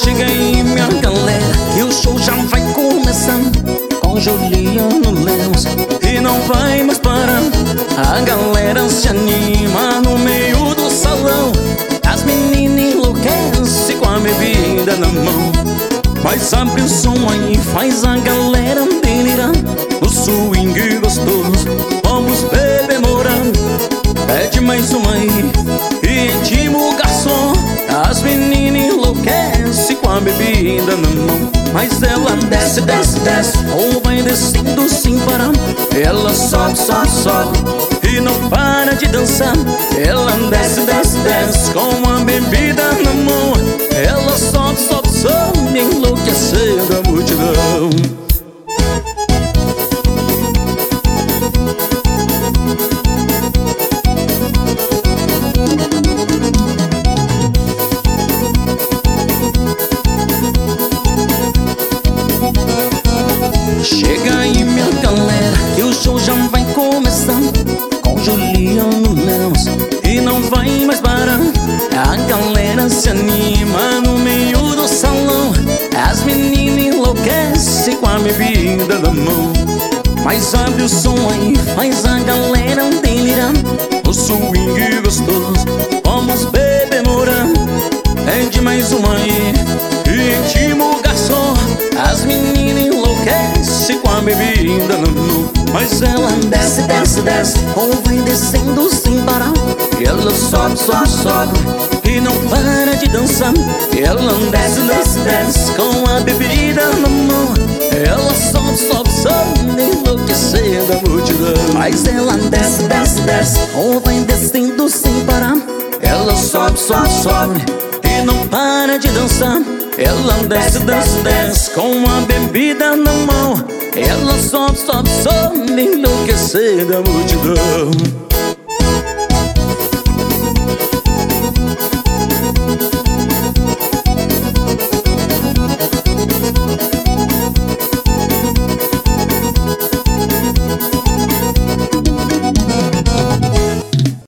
Chega aí, minha galera, que o show já vai começando, com Juliano Lemos e não vai mais parar. A galera se anima no meio do salão, as meninas enlouquecem com a bebida na mão. Mas abre o som aí, faz a galera delirar, o swing gostoso, vamos beber morando. Pede mais uma aí e intima o garçom. As meninas enlouquecem com a bebida na mão. Mas ela desce, desce, desce, ou vai descendo sem parar. Ela sobe, sobe, sobe e não para de dançar. Ela desce, desce, desce com a bebida na mão. Ela sobe, sobe, sobe, enlouquecendo a multidão. Chega aí, minha galera, que o show já vai começando, com Juliano Lemos e não vai mais parar. A galera se anima no meio do salão, as meninas enlouquecem com a bebida na mão. Mas abre o som aí, faz a galera delirar, o swing gostoso, vamos beber morando. Pede mais uma aí e intima o garçom. As meninas enlouquecem com a bebida na mão. Mas ela desce, desce, desce, ou vai descendo sem parar. Ela sobe, sobe, sobe e não para de dançar. Ela desce, desce, desce com a bebida na mão. Ela sobe, sobe, sobe, enlouquecendo a multidão. Mas ela desce, desce, desce, ou vai descendo sem parar. Ela sobe, sobe, sobe e não para de dançar. Ela desce, desce, desce com a bebida na mão. Ela sobe, sobe, sobe, enlouquecendo a multidão.